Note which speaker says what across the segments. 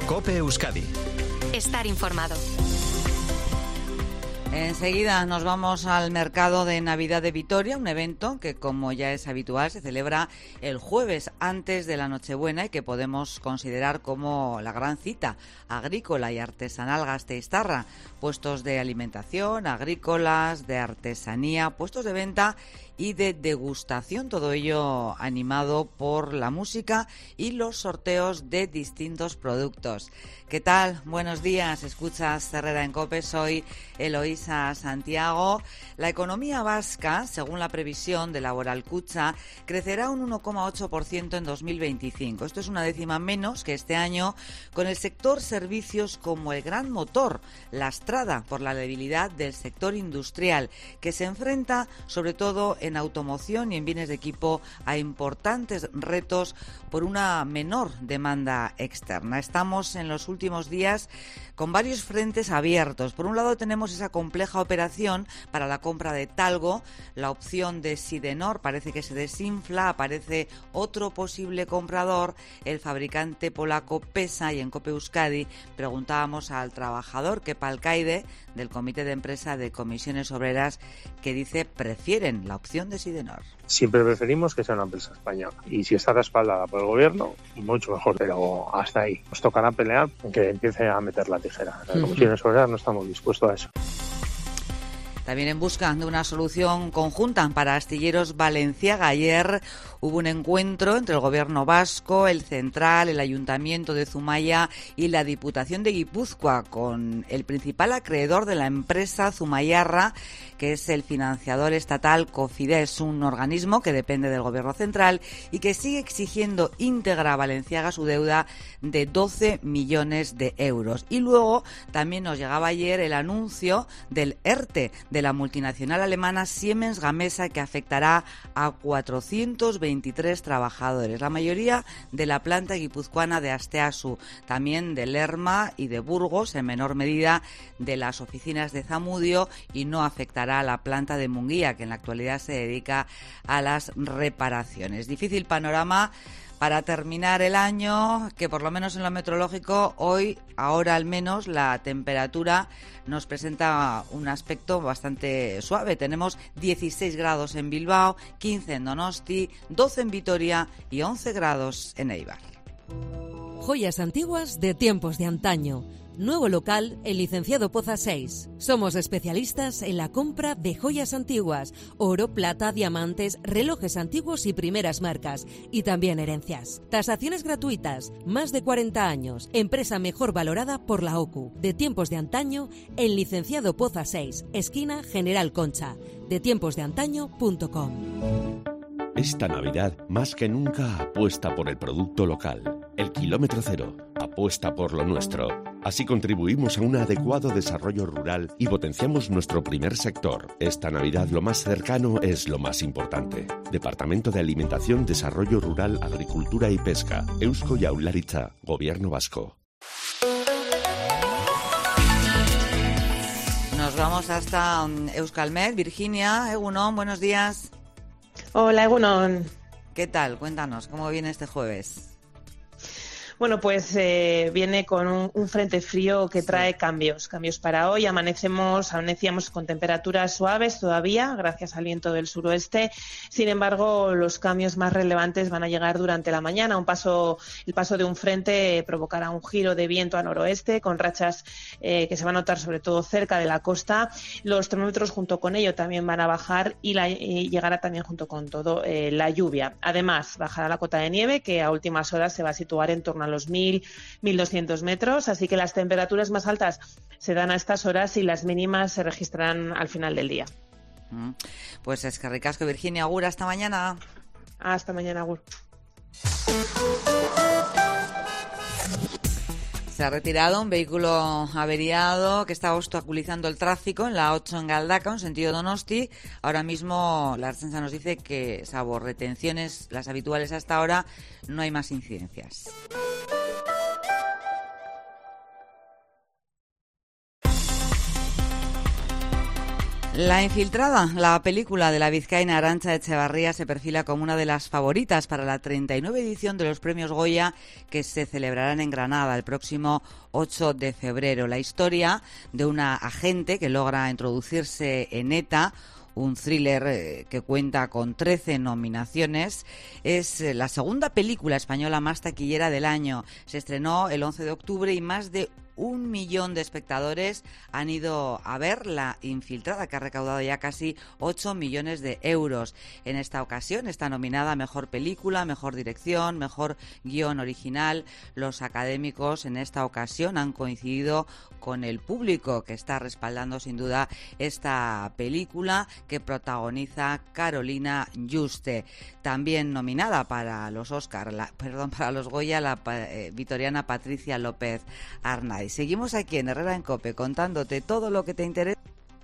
Speaker 1: COPE Euskadi.
Speaker 2: Estar informado.
Speaker 3: Enseguida nos vamos al mercado de Navidad de Vitoria, un evento que, como ya es habitual, se celebra el jueves antes de la Nochebuena y que podemos considerar como la gran cita agrícola y artesanal gasteiztarra. Puestos de alimentación, agrícolas, de artesanía, puestos de venta y de degustación, todo ello animado por la música y los sorteos de distintos productos. ¿Qué tal? Buenos días, escuchas Herrera en COPE, soy Eloísa Santiago. La economía vasca, según la previsión de Laboral Kutxa, crecerá un 1,8% en 2025. Esto es una décima menos que este año, con el sector servicios como el gran motor, lastrada por la debilidad del sector industrial, que se enfrenta sobre todo en automoción y en bienes de equipo a importantes retos por una menor demanda externa. Estamos en los últimos días con varios frentes abiertos. Por un lado tenemos esa compleja operación para la compra de Talgo, la opción de Sidenor parece que se desinfla, aparece otro posible comprador, el fabricante polaco PESA, y en COPE Euskadi preguntábamos al trabajador Kepa Alcaide del Comité de Empresa de Comisiones Obreras, que dice prefieren la opción de Sidenor.
Speaker 4: Siempre preferimos que sea una empresa española, y si está respaldada por el gobierno, mucho mejor, pero hasta ahí. Nos tocará pelear que empiece a meter la tijera. Las comisiones obreras no estamos dispuestos a eso.
Speaker 3: También en busca de una solución conjunta para Astilleros Balenciaga. Ayer hubo un encuentro entre el Gobierno vasco, el Central, el Ayuntamiento de Zumaya y la Diputación de Guipúzcoa, con el principal acreedor de la empresa Zumayarra, que es el financiador estatal Cofidis, un organismo que depende del Gobierno central y que sigue exigiendo íntegra a Balenciaga su deuda de 12 millones de euros. Y luego también nos llegaba ayer el anuncio del ERTE de la multinacional alemana Siemens Gamesa, que afectará a 423 trabajadores, la mayoría de la planta guipuzcoana de Asteasu, también de Lerma y de Burgos, en menor medida de las oficinas de Zamudio, y no afectará a la planta de Munguía, que en la actualidad se dedica a las reparaciones. Difícil panorama para terminar el año, que por lo menos en lo meteorológico hoy, ahora al menos, la temperatura nos presenta un aspecto bastante suave. Tenemos 16 grados en Bilbao, 15 en Donosti, 12 en Vitoria y 11 grados en Eibar.
Speaker 5: Joyas antiguas de tiempos de antaño. Nuevo local en Licenciado Poza 6. Somos especialistas en la compra de joyas antiguas, oro, plata, diamantes, relojes antiguos y primeras marcas, y también herencias. Tasaciones gratuitas, más de 40 años, empresa mejor valorada por la OCU. De tiempos de antaño en Licenciado Poza 6, esquina General Concha. detiemposdeantaño.com.
Speaker 6: Esta Navidad, más que nunca, apuesta por el producto local. El kilómetro cero apuesta por lo nuestro. Así contribuimos a un adecuado desarrollo rural y potenciamos nuestro primer sector. Esta Navidad lo más cercano es lo más importante. Departamento de Alimentación, Desarrollo Rural, Agricultura y Pesca. Eusko Jaurlaritza, Gobierno Vasco.
Speaker 3: Nos vamos hasta Euskalmet. Virginia, Egunon, buenos días.
Speaker 7: Hola, Egunon.
Speaker 3: ¿Qué tal? Cuéntanos, ¿cómo viene este jueves?
Speaker 7: Bueno, pues viene con un frente frío que trae cambios para hoy. Amanecíamos con temperaturas suaves todavía, gracias al viento del suroeste. Sin embargo, los cambios más relevantes van a llegar durante la mañana. El paso de un frente provocará un giro de viento a noroeste, con rachas que se van a notar sobre todo cerca de la costa. Los termómetros junto con ello también van a bajar y llegará también junto con todo la lluvia. Además, bajará la cota de nieve, que a últimas horas se va a situar en torno a los 1.200 metros, así que las temperaturas más altas se dan a estas horas y las mínimas se registrarán al final del día.
Speaker 3: Pues es que ricasco, Virginia. Agur, hasta mañana.
Speaker 7: Hasta mañana, agur.
Speaker 3: Se ha retirado un vehículo averiado que estaba obstaculizando el tráfico en la 8 en Galdaka, en sentido Donosti. Ahora mismo la Ertzaintza nos dice que, salvo retenciones, las habituales hasta ahora, no hay más incidencias. La Infiltrada, la película de la vizcaína Arantxa Echevarría, se perfila como una de las favoritas para la 39 edición de los premios Goya que se celebrarán en Granada el próximo 8 de febrero. La historia de una agente que logra introducirse en ETA, un thriller que cuenta con 13 nominaciones. Es la segunda película española más taquillera del año. Se estrenó el 11 de octubre y más de 1 millón de espectadores han ido a ver La Infiltrada, que ha recaudado ya casi 8 millones de euros. En esta ocasión está nominada a Mejor Película, Mejor Dirección, Mejor Guión Original. Los académicos en esta ocasión han coincidido con el público, que está respaldando sin duda esta película que protagoniza Carolina Juste. También nominada para los para los Goya, la vitoriana Patricia López Arnaiz. Seguimos aquí en Herrera en COPE contándote todo lo que te interesa.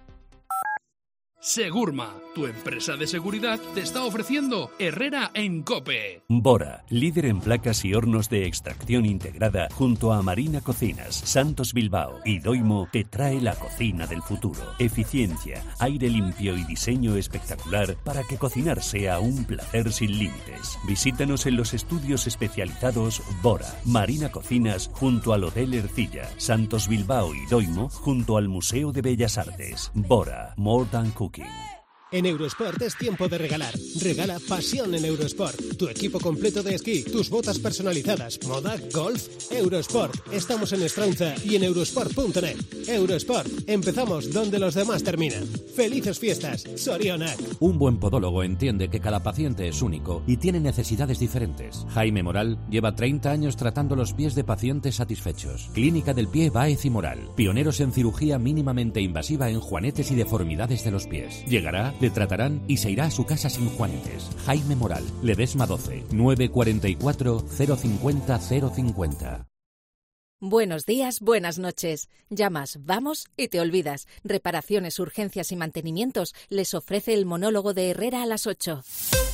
Speaker 1: Segurma, tu empresa de seguridad, te está ofreciendo Herrera en COPE.
Speaker 8: Bora, líder en placas y hornos de extracción integrada, junto a Marina Cocinas, Santos Bilbao y Doimo, te trae la cocina del futuro. Eficiencia, aire limpio y diseño espectacular para que cocinar sea un placer sin límites. Visítanos en los estudios especializados Bora, Marina Cocinas, junto al Hotel Ercilla, Santos Bilbao y Doimo, junto al Museo de Bellas Artes. Bora, More Than Cooking.
Speaker 9: En Eurosport es tiempo de regalar. Regala pasión en Eurosport. Tu equipo completo de esquí, tus botas personalizadas, moda, golf. Eurosport. Estamos en Estraunza y en eurosport.net. Eurosport. Empezamos donde los demás terminan. ¡Felices fiestas! Sorionak.
Speaker 10: Un buen podólogo entiende que cada paciente es único y tiene necesidades diferentes. Jaime Moral lleva 30 años tratando los pies de pacientes satisfechos. Clínica del Pie Báez y Moral. Pioneros en cirugía mínimamente invasiva en juanetes y deformidades de los pies. Llegará, le tratarán y se irá a su casa sin juanetes. Jaime Moral, Ledesma 12, 944 050 050.
Speaker 5: Buenos días, buenas noches. Llamas, vamos y te olvidas. Reparaciones, urgencias y mantenimientos les ofrece el monólogo de Herrera a las 8.